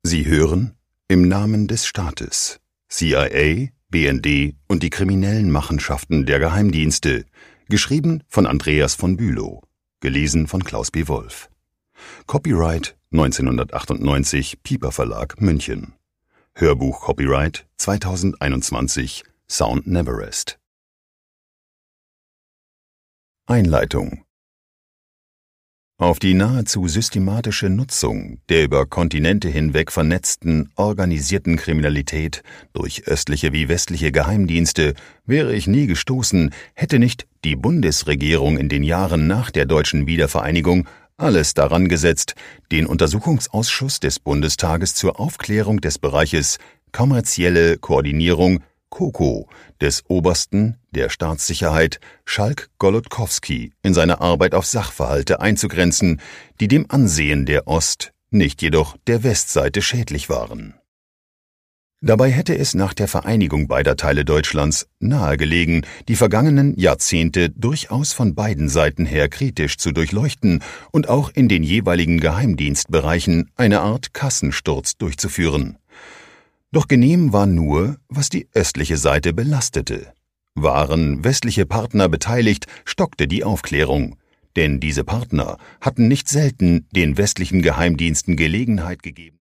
Sie hören Im Namen des Staates. CIA, BND und die kriminellen Machenschaften der Geheimdienste. Geschrieben von Andreas von Bülow. Gelesen von Klaus B. Wolf. Copyright 1998 Piper Verlag München. Hörbuch Copyright 2021 Sound Neverest. Einleitung. Auf die nahezu systematische Nutzung der über Kontinente hinweg vernetzten, organisierten Kriminalität durch östliche wie westliche Geheimdienste wäre ich nie gestoßen, hätte nicht die Bundesregierung in den Jahren nach der deutschen Wiedervereinigung alles daran gesetzt, den Untersuchungsausschuss des Bundestages zur Aufklärung des Bereiches kommerzielle Koordinierung KOKO des Obersten der Staatssicherheit Schalk-Golodkowski in seiner Arbeit auf Sachverhalte einzugrenzen, die dem Ansehen der Ost-, nicht jedoch der Westseite schädlich waren. Dabei hätte es nach der Vereinigung beider Teile Deutschlands nahegelegen, die vergangenen Jahrzehnte durchaus von beiden Seiten her kritisch zu durchleuchten und auch in den jeweiligen Geheimdienstbereichen eine Art Kassensturz durchzuführen. Doch genehm war nur, was die östliche Seite belastete. Waren westliche Partner beteiligt, stockte die Aufklärung. Denn diese Partner hatten nicht selten den westlichen Geheimdiensten Gelegenheit gegeben,